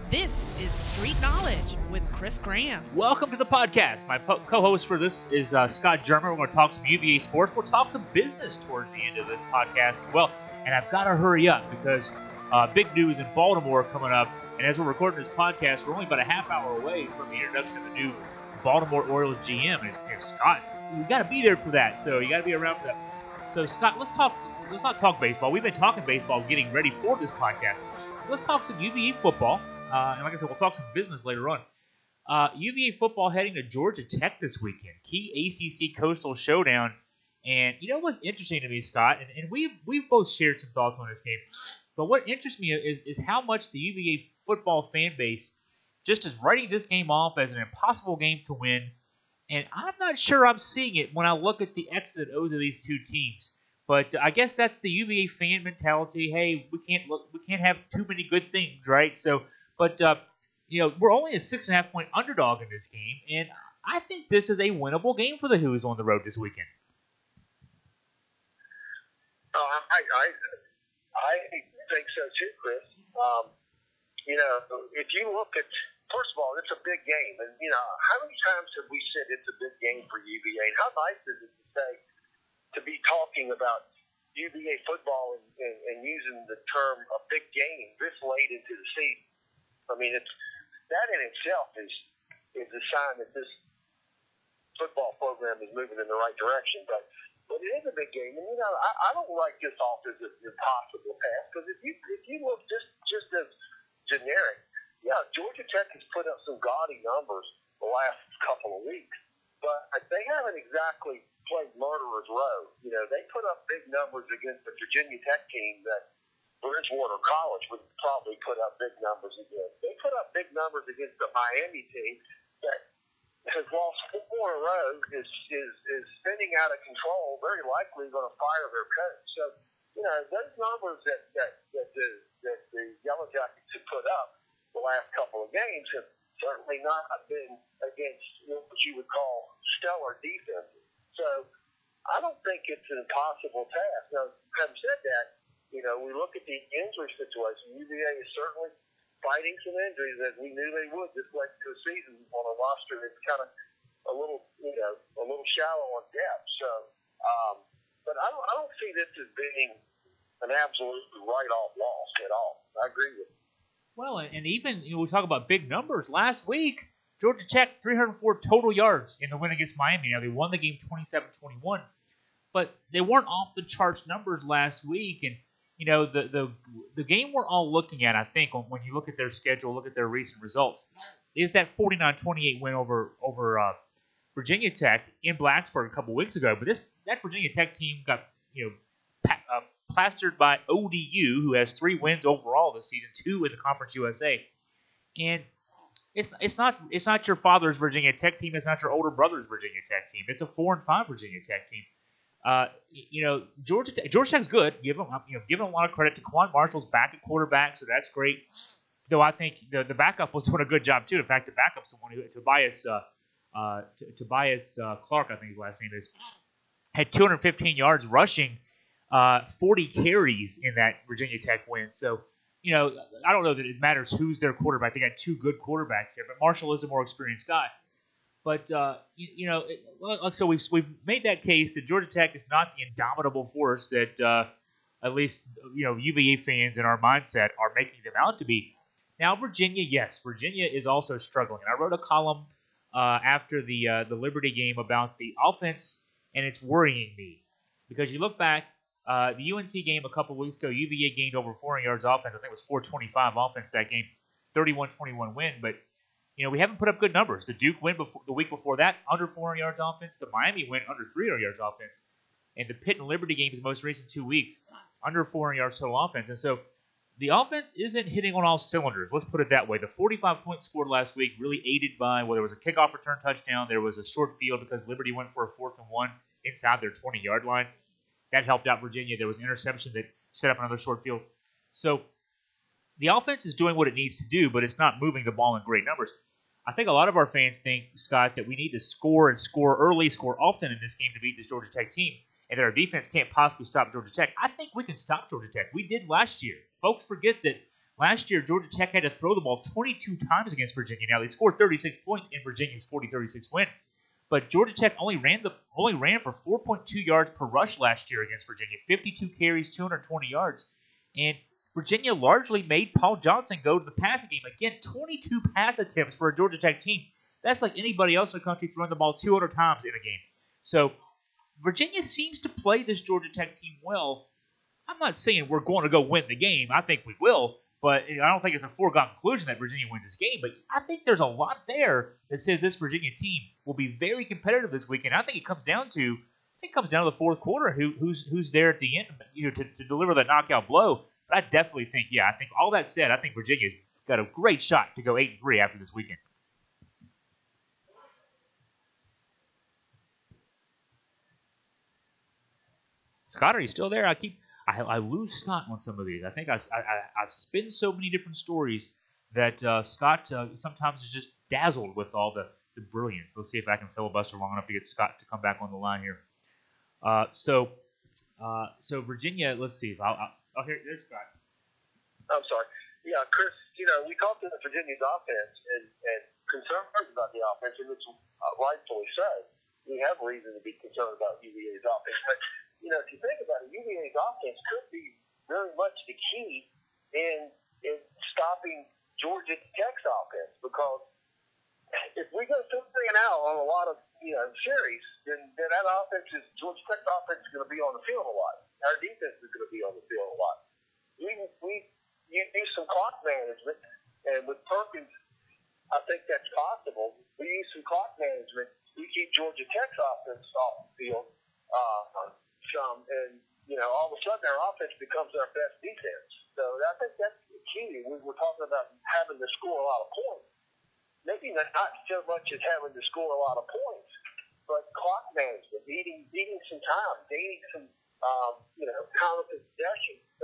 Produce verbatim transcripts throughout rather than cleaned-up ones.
This is Street Knowledge with Chris Graham. Welcome to the podcast. My po- co-host for this is uh, Scott Germer. We're going to talk some U V A sports. We'll talk some business towards the end of this podcast as well. And I've got to hurry up because uh, big news in Baltimore coming up. And as we're recording this podcast, we're only about a half hour away from the introduction of the new Baltimore Orioles G M. And it's, it's Scott. You got to be there for that. So you got to be around for that. So Scott, let's talk. Let's not talk baseball. We've been talking baseball, getting ready for this podcast. Let's talk some U V A football. Uh, and like I said, we'll talk some business later on. Uh, U V A football heading to Georgia Tech this weekend. Key A C C Coastal Showdown. And you know what's interesting to me, Scott, and, and we've, we've both shared some thoughts on this game, but what interests me is, is how much the U V A football fan base just is writing this game off as an impossible game to win. And I'm not sure I'm seeing it when I look at the X's and O's of these two teams. But I guess that's the U V A fan mentality. Hey, we can't look, we can't have too many good things, right? So, but uh, you know, we're only a six and a half point underdog in this game, and I think this is a winnable game for the Hoos on the road this weekend. Oh, I, I, I think so too, Chris. Um, you know, if you look at, first of all, it's a big game, and you know, how many times have we said it's a big game for U V A? And how nice is it to say, to be talking about U V A football and, and, and using the term a big game this late into the season? I mean, it's that in itself is is a sign that this football program is moving in the right direction. But but it is a big game, and you know, I, I don't write this off as an impossible task because if you if you look just just as generic, yeah, Georgia Tech has put up some gaudy numbers the last couple of weeks, but they haven't exactly played murderer's row. You know, they put up big numbers against the Virginia Tech team that Bridgewater College would probably put up big numbers against. They put up big numbers against the Miami team that has lost four in a row, is is is spinning out of control, very likely going to fire their coach. So, you know, those numbers that that that the that the Yellow Jackets have put up the last couple of games have certainly not been against what you would call stellar defenses. So I don't think it's an impossible task. Now, having said that, you know, we look at the injury situation. U V A is certainly fighting some injuries as we knew they would this late to the season on a roster that's kind of a little, you know, a little shallow on depth. So, um, but I don't, I don't see this as being an absolute write-off loss at all. I agree with you. Well, and even you know, we talk about big numbers. Last week, Georgia Tech three hundred four total yards in the win against Miami. Now they won the game twenty-seven twenty-one, but they weren't off the charts numbers last week. And you know, the the the game we're all looking at, I think, when you look at their schedule, look at their recent results, is that forty-nine twenty-eight win over over uh, Virginia Tech in Blacksburg a couple weeks ago. But this that Virginia Tech team got you know pa- uh, plastered by O D U, who has three wins overall this season, two in the Conference U S A, and it's it's not it's not your father's Virginia Tech team, it's not your older brother's Virginia Tech team. It's a four and five Virginia Tech team. Uh, you know, Georgia Tech, Georgia Tech's good. Give them, you know, give them a lot of credit. Taquan Marshall's back at quarterback, so that's great. Though I think the the backup was doing a good job too. In fact, the backup's the one who Tobias uh, uh, Tobias uh, Clark, I think his last name is, had two hundred fifteen yards rushing, uh, forty carries in that Virginia Tech win. So, you know, I don't know that it matters who's their quarterback. They got two good quarterbacks here, but Marshall is a more experienced guy. But, uh, you, you know, it, well, so we've, we've made that case that Georgia Tech is not the indomitable force that uh, at least, you know, U V A fans in our mindset are making them out to be. Now, Virginia, yes, Virginia is also struggling. I wrote a column uh, after the uh, the Liberty game about the offense, and it's worrying me. Because you look back, uh, the U N C game a couple weeks ago, U V A gained over four hundred yards offense. I think it was four twenty-five offense that game, thirty-one twenty-one win, but you know, we haven't put up good numbers. The Duke win before, the week before that, under four hundred yards offense. The Miami win, under three hundred yards offense. And the Pitt and Liberty games, the most recent two weeks, under four hundred yards total offense. And so the offense isn't hitting on all cylinders. Let's put it that way. The forty-five points scored last week really aided by, well, there was a kickoff return touchdown. There was a short field because Liberty went for a fourth and one inside their twenty-yard line. That helped out Virginia. There was an interception that set up another short field. So the offense is doing what it needs to do, but it's not moving the ball in great numbers. I think a lot of our fans think, Scott, that we need to score and score early, score often in this game to beat this Georgia Tech team, and that our defense can't possibly stop Georgia Tech. I think we can stop Georgia Tech. We did last year. Folks forget that Last year, Georgia Tech had to throw the ball twenty-two times against Virginia. Now, they scored thirty-six points in Virginia's forty thirty-six win. But Georgia Tech only ran the only ran for four point two yards per rush last year against Virginia, fifty-two carries, two hundred twenty yards. And Virginia largely made Paul Johnson go to the passing game. Again, twenty-two pass attempts for a Georgia Tech team. That's like anybody else in the country throwing the ball two hundred times in a game. So Virginia seems to play this Georgia Tech team well. I'm not saying we're going to go win the game. I think we will. But I don't think it's a foregone conclusion that Virginia wins this game. But I think there's a lot there that says this Virginia team will be very competitive this weekend. I think it comes down to I think it comes down to the fourth quarter, who, who's who's there at the end, you know, to, to deliver that knockout blow. But I definitely think, yeah, I think all that said, I think Virginia's got a great shot to go eight and three after this weekend. Scott, are you still there? I keep. I, I lose Scott on some of these. I think I, I, I've spun so many different stories that uh, Scott uh, sometimes is just dazzled with all the, the brilliance. Let's see if I can filibuster long enough to get Scott to come back on the line here. Uh, so, uh, so Virginia, let's see. I'll, I'll, oh, here, there's Scott. I'm sorry. Yeah, Chris, you know, we talked about Virginia's offense and, and concerns about the offense, and it's uh, rightfully so. We have reason to be concerned about U V A's offense. But, you know, if you think about it, U V A's offense could be very much the key in, in stopping Georgia Tech's offense, because if we go three and out on a lot of, you know, series, then, then that offense is, Georgia Tech's offense is going to be on the field a lot. Our defense is going to be on the field a lot. We, we you do some clock management, and with Perkins, I think that's possible. We use some clock management. We keep Georgia Tech's offense off the field uh, some, and, you know, all of a sudden our offense becomes our best defense. So I think that's the key. We were talking about having to score a lot of points. Maybe not so much as having to score a lot of points, but clock management, eating, eating some time, gaining some, um, you know, time of possession. So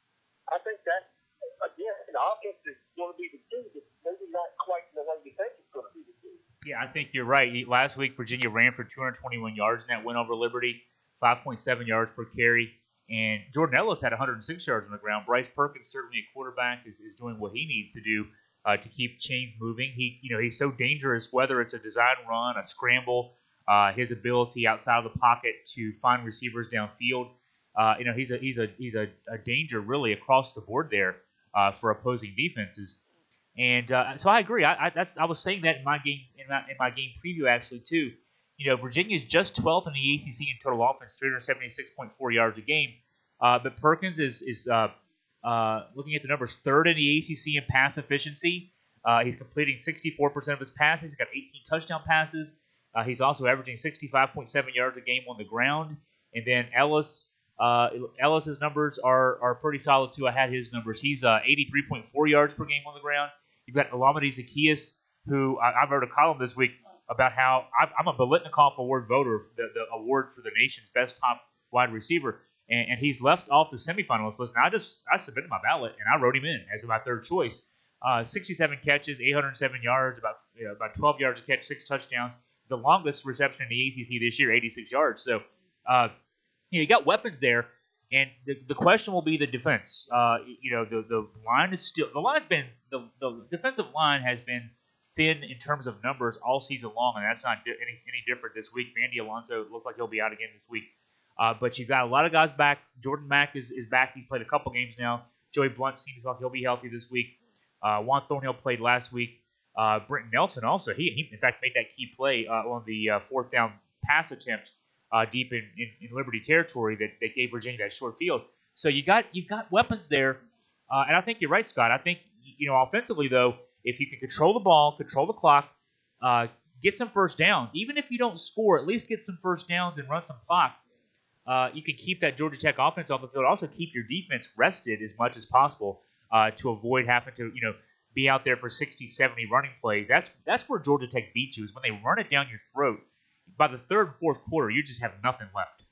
I think that, again, the offense is going to be the key, but maybe not quite in the way you think it's going to be the key. Yeah, I think you're right. Last week, Virginia ran for two hundred twenty-one yards in that win over Liberty, five point seven yards per carry. And Jordan Ellis had one hundred six yards on the ground. Bryce Perkins, certainly a quarterback, is, is doing what he needs to do uh, to keep chains moving. He, you know, he's so dangerous, whether it's a design run, a scramble, uh, his ability outside of the pocket to find receivers downfield. Uh, you know, he's a he's a he's a, a danger really across the board there uh, for opposing defenses. And uh, so I agree. I, I that's I was saying that in my game in my, in my game preview actually too. You know, Virginia's just twelfth in the A C C in total offense, three hundred seventy-six point four yards a game. Uh, but Perkins is is uh, uh, looking at the numbers, third in the A C C in pass efficiency. Uh, he's completing sixty-four percent of his passes. He's got eighteen touchdown passes. Uh, he's also averaging sixty-five point seven yards a game on the ground. And then Ellis, uh, Ellis's numbers are are pretty solid too. I had his numbers. He's uh, eighty-three point four yards per game on the ground. You've got Olamide Zaccheaus, who I, I've wrote a column this week about how I'm, I'm a Biletnikoff Award voter, the, the award for the nation's best top wide receiver, and, and he's left off the semifinalist list. And I just I submitted my ballot and I wrote him in as my third choice. Uh, sixty-seven catches, eight hundred seven yards, about you know, about twelve yards a catch, six touchdowns. The longest reception in the A C C this year, eighty-six yards. So uh, you, know, you got weapons there. And the, the question will be the defense. Uh, you know, the, the line is still the line's been the, the defensive line has been thin in terms of numbers all season long, and that's not di- any any different this week. Vandy Alonso looks like he'll be out again this week. Uh, but you've got a lot of guys back. Jordan Mack is, is back. He's played a couple games now. Joey Blunt seems like he'll be healthy this week. Uh, Juan Thornhill played last week. Uh, Brenton Nelson also he, he in fact made that key play uh, on the uh, fourth down pass attempt. Uh, deep in, in, in Liberty territory that, that gave Virginia that short field. So you got you've got weapons there, uh, and I think you're right, Scott. I think you know offensively though, if you can control the ball, control the clock, uh, get some first downs. Even if you don't score, at least get some first downs and run some clock. Uh, you can keep that Georgia Tech offense off the field. Also keep your defense rested as much as possible uh, to avoid having to you know be out there for sixty, seventy running plays. That's that's where Georgia Tech beats you is when they run it down your throat. By the third and fourth quarter, you just have nothing left.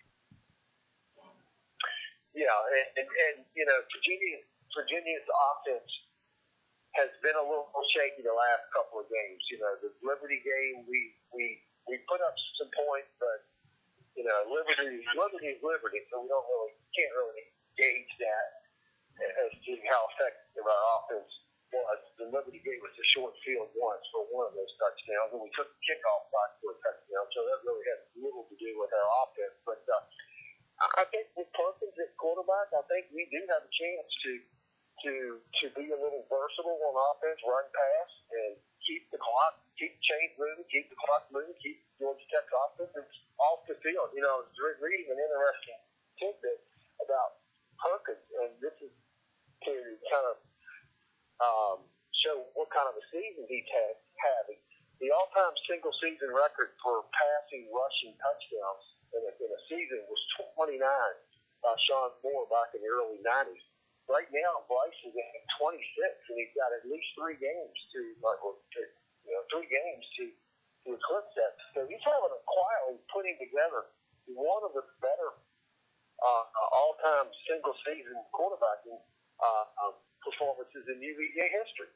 Yeah, and, and, and you know, Virginia, Virginia's offense has been a little shaky the last couple of games. You know, the Liberty game, we we, we put up some points, but you know, Liberty Liberty is Liberty, so we don't really can't really gauge that. as to how effective our offense was. The Liberty gave us a short field once for one of those touchdowns, and we took the kickoff back for a touchdown, so that really had little to do with our offense. But uh, I think with Perkins at quarterback, I think we do have a chance to to to be a little versatile on offense, run pass, and keep the clock, keep the chains moving, keep the clock moving, keep Georgia Tech's offense off the field. You know, I was reading an interesting tidbit about Perkins, and this is to kind of um, show what kind of a season he's had, having. The all-time single-season record for passing, rushing touchdowns in a, in a season was twenty-nine by Sean Moore back in the early nineties. Right now, Bryce is at twenty-six, and he's got at least three games to, like, to you know, three games to, to eclipse that. So he's having a quietly putting together one of the better uh, all-time single-season quarterbacking uh, um, performances in U V A history.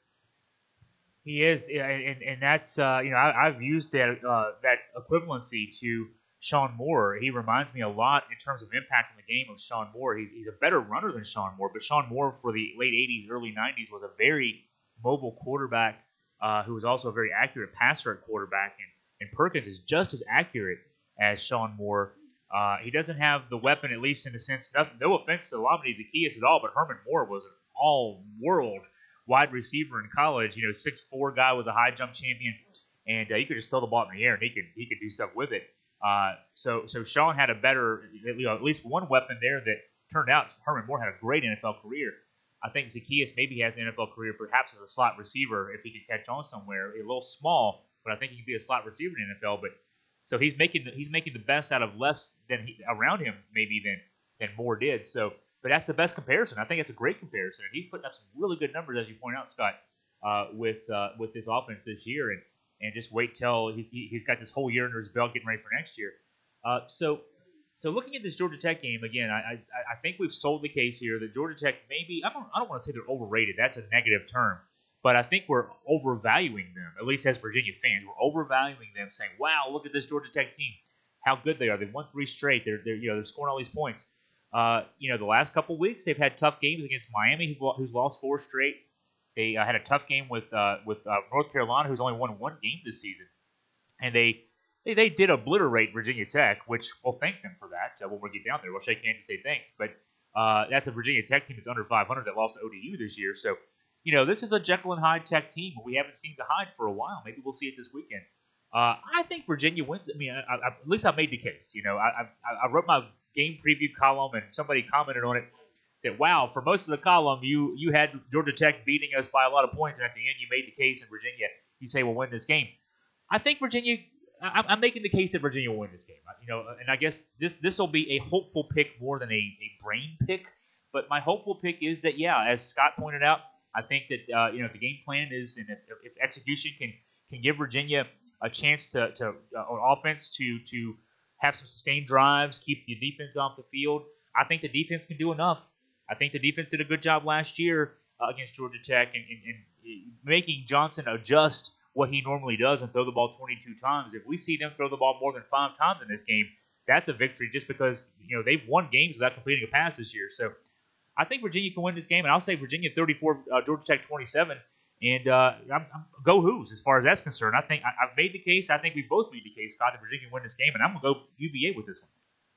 He is, yeah, and, and that's uh, you know I, I've used that uh, that equivalency to Sean Moore. He reminds me a lot in terms of impact in the game of Sean Moore. He's he's a better runner than Sean Moore, but Sean Moore for the late eighties, early nineties was a very mobile quarterback uh, who was also a very accurate passer at quarterback, and, and Perkins is just as accurate as Sean Moore. Uh, he doesn't have the weapon, at least in the sense, no, no offense to Lamine Zaccheaus at all, but Herman Moore was an all-world wide receiver in college. You know, six foot four guy, was a high jump champion, and uh, he could just throw the ball in the air, and he could he could do stuff with it. Uh, so so Sean had a better, you know, at least one weapon there that turned out. Herman Moore had a great N F L career. I think Zaccheaus maybe has an N F L career perhaps as a slot receiver if he could catch on somewhere. A little small, but I think he could be a slot receiver in the N F L. But so he's making the, he's making the best out of less than he, around him maybe than than Moore did. So. But that's the best comparison. I think it's a great comparison. And he's putting up some really good numbers, as you point out, Scott, uh, with uh, with this offense this year. And, and just wait till he's he's got this whole year under his belt, getting ready for next year. Uh, so so looking at this Georgia Tech game again, I, I I think we've sold the case here that Georgia Tech maybe I don't I don't want to say they're overrated. That's a negative term, but I think we're overvaluing them. At least as Virginia fans, we're overvaluing them, saying, "Wow, look at this Georgia Tech team, how good they are. They've won three straight. They're they're you know they're scoring all these points." Uh, you know, the last couple weeks they've had tough games against Miami, who's lost four straight. They uh, had a tough game with uh, with uh, North Carolina, who's only won one game this season, and they they, they did obliterate Virginia Tech, which we'll thank them for that uh, when we get down there. We'll shake hands and say thanks. But uh, that's a Virginia Tech team that's under five hundred that lost to O D U this year. So, you know, this is a Jekyll and Hyde Tech team. We haven't seen the Hyde for a while. Maybe we'll see it this weekend. Uh, I think Virginia wins. I mean, I, I, at least I made the case. You know, I, I, I wrote my game preview column, and somebody commented on it that, wow, for most of the column, you you had Georgia Tech beating us by a lot of points, and at the end you made the case in Virginia, you say, we'll win this game. I think Virginia, I, I'm making the case that Virginia will win this game. You know, and I guess this this will be a hopeful pick more than a, a brain pick, but my hopeful pick is that, yeah, as Scott pointed out, I think that, uh, you know, if the game plan is, and if, if execution can, can give Virginia a chance to, to uh, on offense to to have some sustained drives, keep the defense off the field. I think the defense can do enough. I think the defense did a good job last year uh, against Georgia Tech and, and, and making Johnson adjust what he normally does and throw the ball twenty-two times. If we see them throw the ball more than five times in this game, that's a victory just because, you know, they've won games without completing a pass this year. So I think Virginia can win this game, and I'll say Virginia thirty-four, uh, Georgia Tech twenty-seven. And uh, I'm, I'm, go Hoos as far as that's concerned. I think I, I've made the case. I think we both made the case, Scott, that Virginia can win this game, and I'm going to go U V A with this one.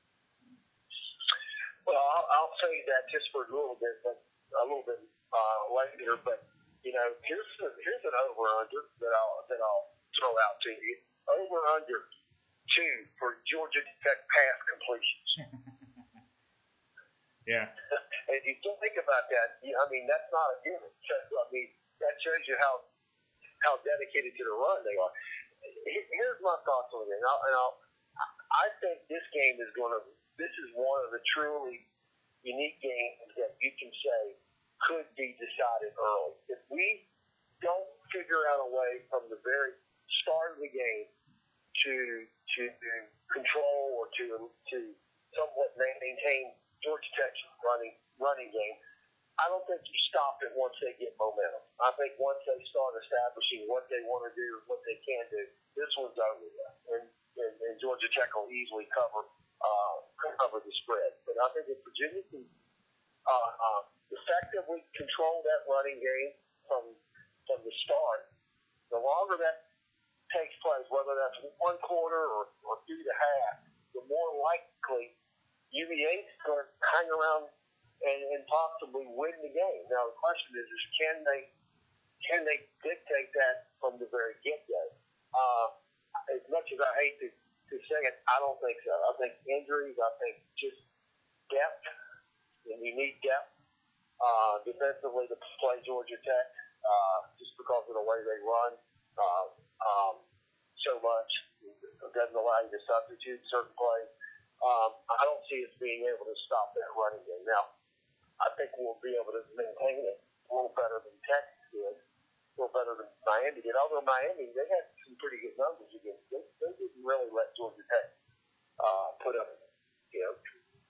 Well, I'll, I'll say that just for a little bit, but a little bit uh, later. But you know, here's a, here's an over under that I'll that I'll throw out to you. Over under two for Georgia Tech pass completions. Yeah. And you don't think about that. I mean, that's not a given. I mean. That shows you how how dedicated to the run they are. Here's my thoughts on it. And, I'll, and I'll, I think this game is going to. This is one of the truly unique games that you can say could be decided early. If we don't figure out a way from the very start of the game to to control or to to somewhat maintain Georgia Tech's running running game. I don't think you stop it once they get momentum. I think once they start establishing what they want to do, what they can do, this one's over with. And, and, and Georgia Tech will easily cover uh, cover the spread. But I think if Virginia can uh, uh, effectively control that running game from from the start, the longer that takes place, whether that's one quarter or, or through the half, the more likely U V A is going to hang around and, and possibly win the game. Now the question is, is can they can they dictate that from the very get-go? Uh, as much as I hate to, to say it, I don't think so. I think injuries, I think just depth, and you need depth uh, defensively to play Georgia Tech uh, just because of the way they run uh, um, so much. It doesn't allow you to substitute certain plays. Um, I don't see us being able to stop that running game. Now, I think we'll be able to maintain it a little better than Texas did, a little better than Miami did. Although Miami, they had some pretty good numbers against them. They didn't really let Georgia Tech uh, put up, you know,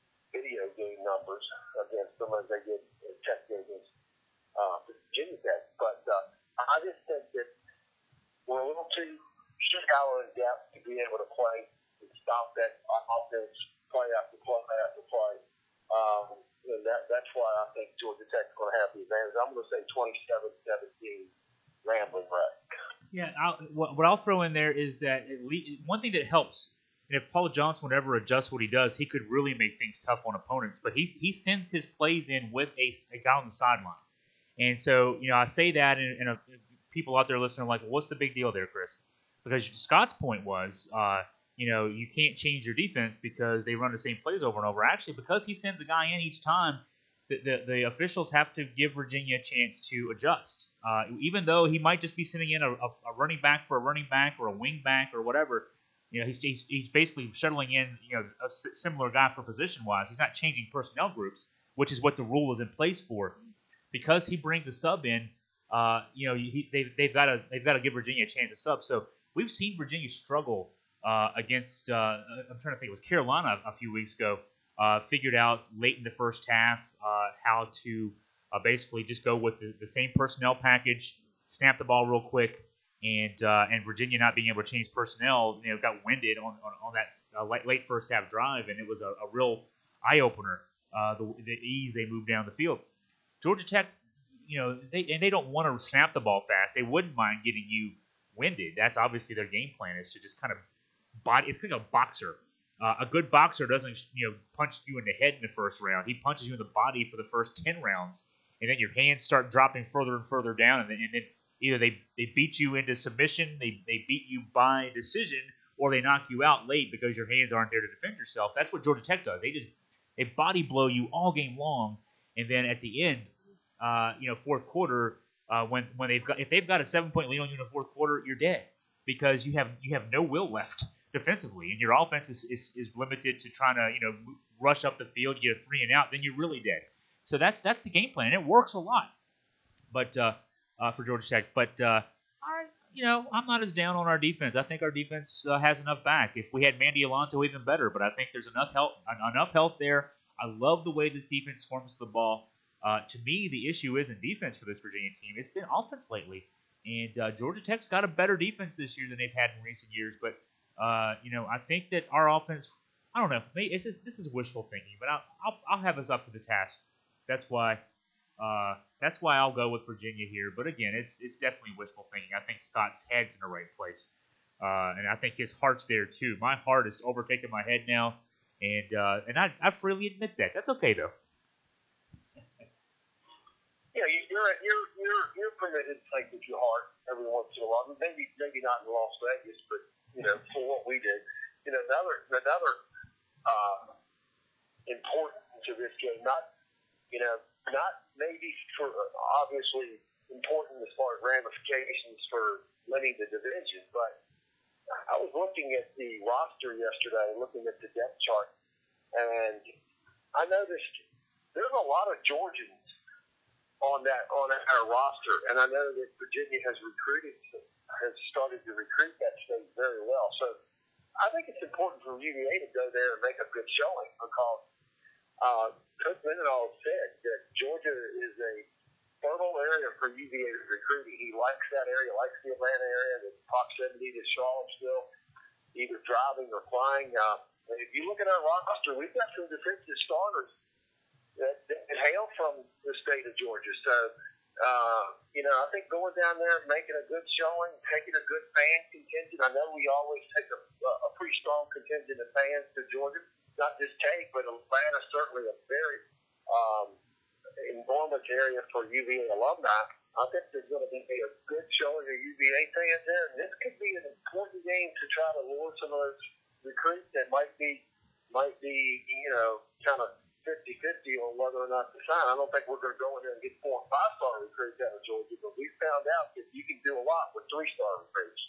video game numbers against them as they did Tech against uh, Virginia Tech. But uh, I just think that we're a little too shallow in depth to be able to play and stop that offense play after play after play. Um, and that, that's why I think Georgia Tech is going to have the advantage. I'm going to say twenty-seven seventeen Rambling Wreck. Yeah, I'll, what, what I'll throw in there is that at least, one thing that helps, and if Paul Johnson would ever adjust what he does, he could really make things tough on opponents. But he he sends his plays in with a, a guy on the sideline. And so, you know, I say that, and, and uh, people out there listening are like, well, what's the big deal there, Chris? Because Scott's point was, uh, you know, you can't change your defense because they run the same plays over and over. Actually, because he sends a guy in each time, the, the, the officials have to give Virginia a chance to adjust. Uh, even though he might just be sending in a, a, a running back for a running back or a wing back or whatever, you know, he's, he's, he's basically shuttling in, you know, a similar guy for position-wise. He's not changing personnel groups, which is what the rule is in place for. Because he brings a sub in, uh, you know, he, they, they've got to they've got to give Virginia a chance to sub. So we've seen Virginia struggle uh, against. Uh, I'm trying to think. It was Carolina a few weeks ago. Uh, figured out late in the first half uh, how to uh, basically just go with the, the same personnel package, snap the ball real quick, and uh, and Virginia not being able to change personnel, you know, got winded on on, on that uh, late, late first half drive, and it was a, a real eye opener. Uh, the, the ease they moved down the field. Georgia Tech, you know, they and they don't want to snap the ball fast. They wouldn't mind getting you winded. That's obviously their game plan, is to just kind of body. It's like a boxer. Uh, a good boxer doesn't, you know, punch you in the head in the first round. He punches you in the body for the first ten rounds, and then your hands start dropping further and further down, and then, and then either they, they beat you into submission, they they beat you by decision, or they knock you out late because your hands aren't there to defend yourself. That's what Georgia Tech does. They just they body blow you all game long. And then at the end, uh, you know, fourth quarter, uh, when when they've got if they've got a seven point lead on you in the fourth quarter, you're dead because you have you have no will left defensively, and your offense is, is, is limited to trying to, you know, rush up the field, get a three and out, then you're really dead. So that's that's the game plan, and it works a lot. But uh, uh, for Georgia Tech, but uh, I, you know, I'm not as down on our defense. I think our defense uh, has enough back. If we had Mandy Alonso, even better. But I think there's enough health enough health there. I love the way this defense swarms the ball. Uh, to me, the issue isn't defense for this Virginia team. It's been offense lately. And uh, Georgia Tech's got a better defense this year than they've had in recent years. But, uh, you know, I think that our offense, I don't know, maybe it's just, this is wishful thinking, but I'll, I'll, I'll have us up to the task. That's why uh, that's why I'll go with Virginia here. But, again, it's it's definitely wishful thinking. I think Scott's head's in the right place. Uh, and I think his heart's there, too. My heart is overtaking my head now. And uh, and I, I freely admit that. That's okay, though. Yeah, you, you're you're you're you're permitted to think with your heart every once in a while. Maybe maybe not in Las Vegas, but you know, for what we did. You know, another another uh, important to this game. Not you know, not maybe for obviously important as far as ramifications for winning the division, but I was looking at the roster yesterday, looking at the depth chart, and I noticed there's a lot of Georgians on that on our roster, and I know that Virginia has recruited, has started to recruit that state very well. So I think it's important for U V A to go there and make a good showing because uh, Coach Mendenhall said that Georgia is a fertile area for U V A recruiting. He likes that area, likes the Atlanta area, the proximity to Charlottesville, either driving or flying. Uh, and if you look at our roster, we've got some defensive starters that, that hail from the state of Georgia. So, uh, you know, I think going down there and making a good showing, taking a good fan contingent. I know we always take a, a pretty strong contingent of fans to Georgia. Not just take, but Atlanta certainly a very um, enormous area for U V A alumni. I think there's going to be a good showing of U V A fans there, and this could be an important game to try to lure some of those recruits that might be, might be, you know, kind of fifty-fifty on whether or not to sign. I don't think we're going to go in there and get four and five-star recruits out of Georgia, but we found out that you can do a lot with three-star recruits.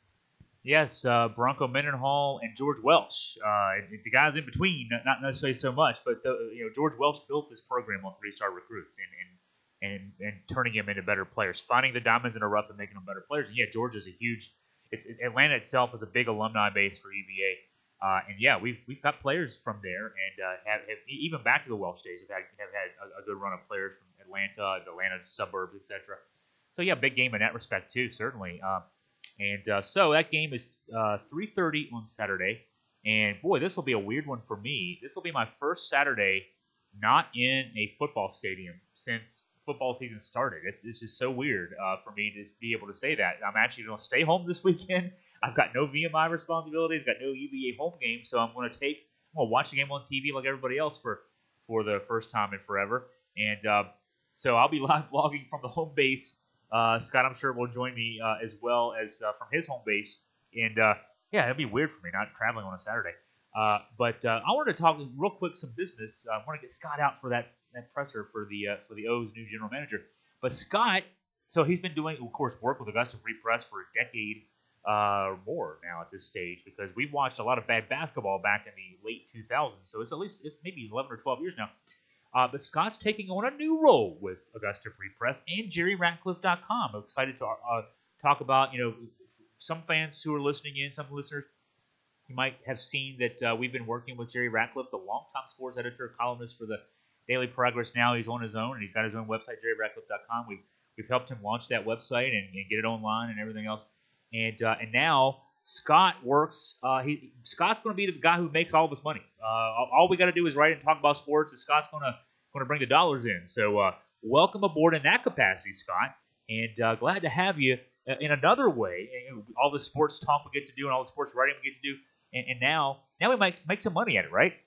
Yes, uh, Bronco Mendenhall and George Welch. Uh, the guys in between, not necessarily so much, but the, you know, George Welch built this program on three-star recruits and, and and and turning them into better players, finding the diamonds in the rough and making them better players. And yeah, Georgia's a huge. It's Atlanta itself is a big alumni base for U V A, uh, and yeah, we've we've got players from there, and uh, have, have even back to the Welch days have had have had a, a good run of players from Atlanta, the Atlanta suburbs, et cetera. So yeah, big game in that respect too, certainly. Uh, and uh, so that game is uh, three thirty on Saturday, and boy, this will be a weird one for me. This will be my first Saturday not in a football stadium since football season started. It's, it's just so weird uh, for me to be able to say that. I'm actually going to stay home this weekend. I've got no V M I responsibilities, got no U V A home game, so I'm going to take, I'm going to watch the game on T V like everybody else for, for the first time in forever. And uh, so I'll be live blogging from the home base. Uh, Scott, I'm sure, will join me uh, as well as uh, from his home base. And uh, yeah, it'll be weird for me not traveling on a Saturday. Uh, but uh, I wanted to talk real quick some business. Uh, I want to get Scott out for that, that presser for the uh, for the O's new general manager. But Scott, so he's been doing, of course, work with Augusta Free Press for a decade uh, or more now at this stage, because we've watched a lot of bad basketball back in the late two thousands. So it's at least it's maybe eleven or twelve years now. Uh, but Scott's taking on a new role with Augusta Free Press and Jerry Ratcliffe dot com. I'm excited to uh, talk about, you know, some fans who are listening in, some listeners. You might have seen that uh, we've been working with Jerry Ratcliffe, the longtime sports editor, columnist for the Daily Progress. Now he's on his own, and he's got his own website, Jerry Ratcliffe dot com. We've we've helped him launch that website and, and get it online and everything else. And uh, and now Scott works. Uh, he Scott's going to be the guy who makes all of his money. Uh, all, all we got to do is write and talk about sports, and Scott's going to going to bring the dollars in. So uh, welcome aboard in that capacity, Scott. And uh, glad to have you in another way. All the sports talk we get to do, and all the sports writing we get to do. And, and now, now we might make some money at it, right?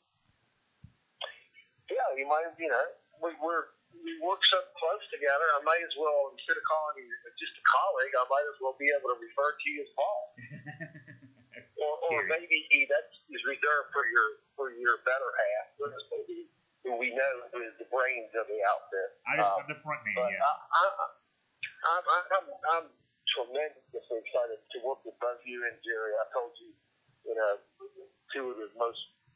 Yeah, you might. You know, we we're, we work so close together. I might as well, instead of calling you just a colleague, I might as well be able to refer to you as Paul. or, or maybe he that's is reserved for your for your better half, maybe, who we know is the brains of the outfit. I just um, I'm the front man. But yeah. I, I, I'm, I'm I'm tremendously excited to work with both you and Jerry. I told you. You know, two of the most,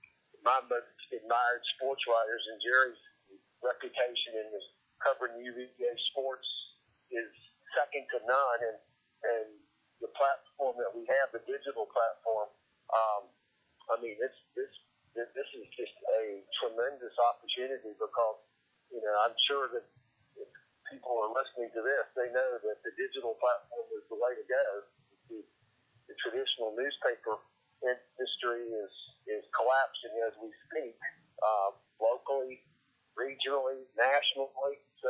my most admired sports writers, and Jerry's reputation in this covering U V A sports is second to none. And and the platform that we have, the digital platform, um, I mean, this this this is just a tremendous opportunity because, you know, I'm sure that if people are listening to this, they know that the digital platform is the way to go. The, the traditional newspaper industry is is collapsing as we speak, uh, locally, regionally, nationally. So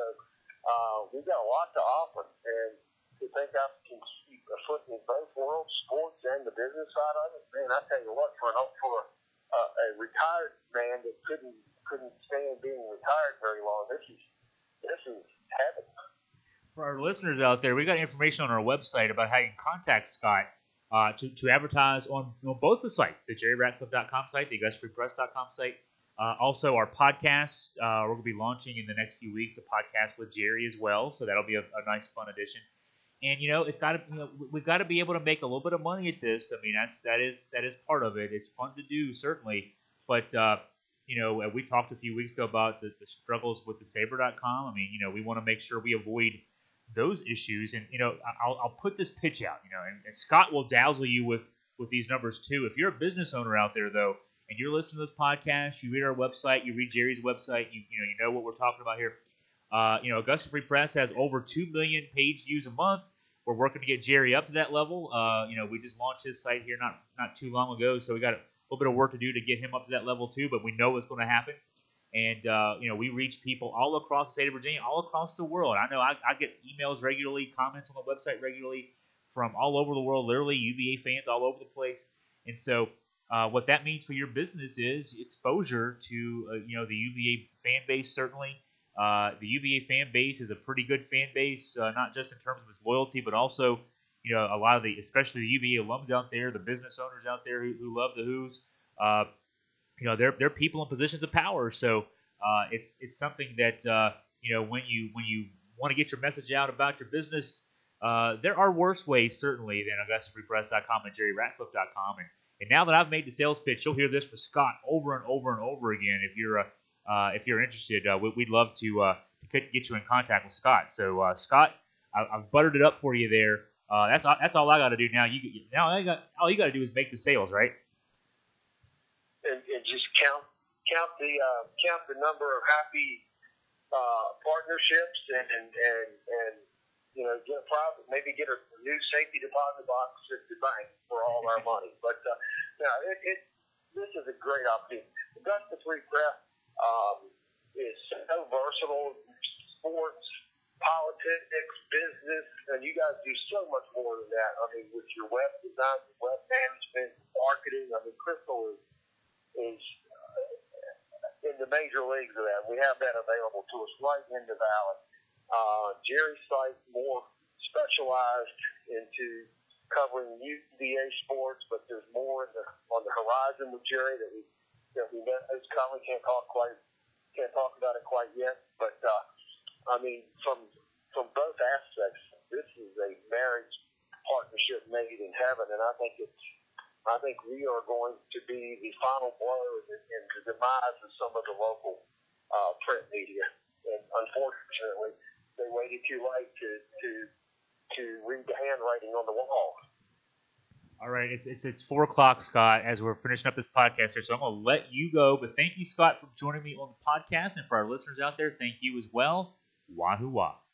uh, we've got a lot to offer, and to think I can keep a foot in both worlds, sports and the business side of it, man, I tell you what, for an for a, uh, a retired man that couldn't couldn't stand being retired very long, this is this is heaven. For our listeners out there, we got information on our website about how you can contact Scott. Uh, to, to advertise on, on both the sites, the Jerry Ratcliffe dot com site, the Augusta Free Press dot com site. Uh, also, our podcast, uh, we're going to be launching in the next few weeks a podcast with Jerry as well, so that'll be a, a nice, fun addition. And, you know, it's got to, you know, we've got to be able to make a little bit of money at this. I mean, that's, that is that is part of it. It's fun to do, certainly. But, uh, you know, we talked a few weeks ago about the, the struggles with the Saber dot com. I mean, you know, we want to make sure we avoid those issues, and you know, I'll, I'll put this pitch out, you know, and, and Scott will dazzle you with, with these numbers too. If you're a business owner out there though, and you're listening to this podcast, you read our website, you read Jerry's website, you you know, you know what we're talking about here. Uh, you know, Augusta Free Press has over two million page views a month. We're working to get Jerry up to that level. Uh, you know, we just launched his site here not not too long ago, so we got a little bit of work to do to get him up to that level too. But we know it's going to happen. And, uh, you know, we reach people all across the state of Virginia, all across the world. I know I, I get emails regularly, comments on the website regularly from all over the world, literally U V A fans all over the place. And so uh, what that means for your business is exposure to, uh, you know, the U V A fan base, certainly. Uh, the U V A fan base is a pretty good fan base, uh, not just in terms of its loyalty, but also, you know, a lot of the, especially the U V A alums out there, the business owners out there who, who love the Hoos. Uh, you know, they're they're people in positions of power. So uh, it's it's something that uh, you know when you when you want to get your message out about your business, uh, there are worse ways certainly than Augusta Free Press dot com and Jerry Ratcliffe dot com. And and now that I've made the sales pitch, you'll hear this for Scott over and over and over again. If you're uh, uh, if you're interested, uh, we, we'd love to uh, to get you in contact with Scott. So uh, Scott, I, I've buttered it up for you there. Uh, that's all, that's all I got to do now. You now I got all you got to do is make the sales, right? And, and just count count the uh, count the number of happy uh, partnerships and, and and and you know get a private, maybe get a new safety deposit box at the bank for all our money. But uh, no, it, it this is a great opportunity. Augusta Free Press um, is so versatile. Sports, politics, business, and you guys do so much more than that. I mean, with your web design, web management, marketing. I mean, Crystal is is uh, in the major leagues of that. We have that available to us right in the valley. Uh, Jerry's site more specialized into covering U V A sports, but there's more in the, on the horizon with Jerry that we that we know is coming. Can't talk quite can't talk about it quite yet, but uh, I mean from from both aspects, this is a marriage partnership made in heaven, and I think it's. I think we are going to be the final blow in, in the demise of some of the local uh, print media. And unfortunately, they waited too late to, to to read the handwriting on the wall. All right, it's it's it's four o'clock, Scott, as we're finishing up this podcast here. So I'm going to let you go. But thank you, Scott, for joining me on the podcast. And for our listeners out there, thank you as well. Wahoo wah.